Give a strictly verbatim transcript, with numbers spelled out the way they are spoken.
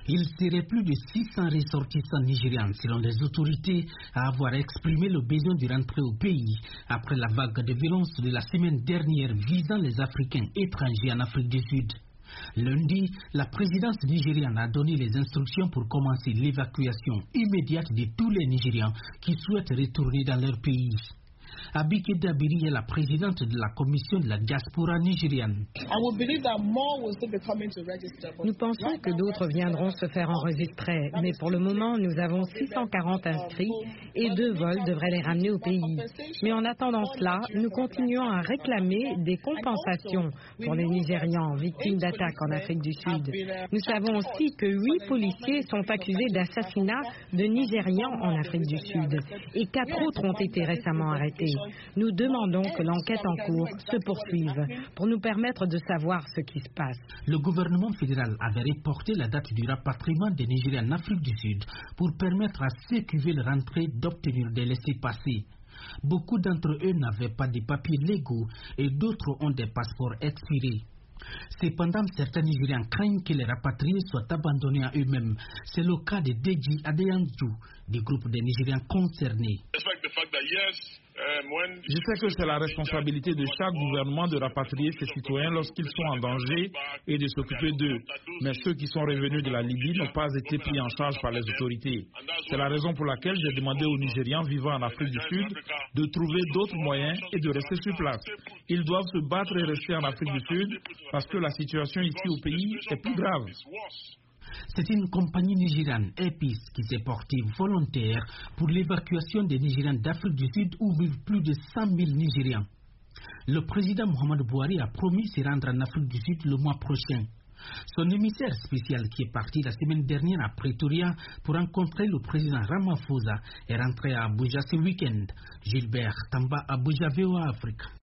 Il serait plus de six cents ressortissants nigérians, selon les autorités, à avoir exprimé le besoin de rentrer au pays après la vague de violence de la semaine dernière visant les Africains étrangers en Afrique du Sud. Lundi, la présidence nigériane a donné les instructions pour commencer l'évacuation immédiate de tous les Nigérians qui souhaitent retourner dans leur pays. Abike Dabiri est la présidente de la commission de la diaspora nigériane. Nous pensons que d'autres viendront se faire enregistrer, mais pour le moment, nous avons six cent quarante inscrits et deux vols devraient les ramener au pays. Mais en attendant cela, nous continuons à réclamer des compensations pour les Nigérians victimes d'attaques en Afrique du Sud. Nous savons aussi que huit policiers sont accusés d'assassinat de Nigérians en Afrique du Sud et quatre autres ont été récemment arrêtés. Nous demandons que l'enquête en cours se poursuive pour nous permettre de savoir ce qui se passe. Le gouvernement fédéral avait reporté la date du rapatriement des Nigériens en Afrique du Sud pour permettre à ceux qui veulent rentrer d'obtenir des laissez-passer. Beaucoup d'entre eux n'avaient pas de papiers légaux et d'autres ont des passeports expirés. Cependant, certains Nigériens craignent que les rapatriés soient abandonnés à eux-mêmes. C'est le cas de Deji Adeyanju, du groupe des Nigériens concernés. Je sais que c'est la responsabilité de chaque gouvernement de rapatrier ses citoyens lorsqu'ils sont en danger et de s'occuper d'eux. Mais ceux qui sont revenus de la Libye n'ont pas été pris en charge par les autorités. C'est la raison pour laquelle j'ai demandé aux Nigérians vivant en Afrique du Sud de trouver d'autres moyens et de rester sur place. Ils doivent se battre et rester en Afrique du Sud parce que la situation ici au pays est plus grave. C'est une compagnie nigériane, EPIS, qui s'est portée volontaire pour l'évacuation des Nigériens d'Afrique du Sud où vivent plus de cent mille Nigérians. Le président Mohamed Bouhari a promis se rendre en Afrique du Sud le mois prochain. Son émissaire spécial qui est parti la semaine dernière à Pretoria pour rencontrer le président Ramaphosa est rentré à Abuja ce week-end. Gilbert Tamba, Abuja, V O A Afrique.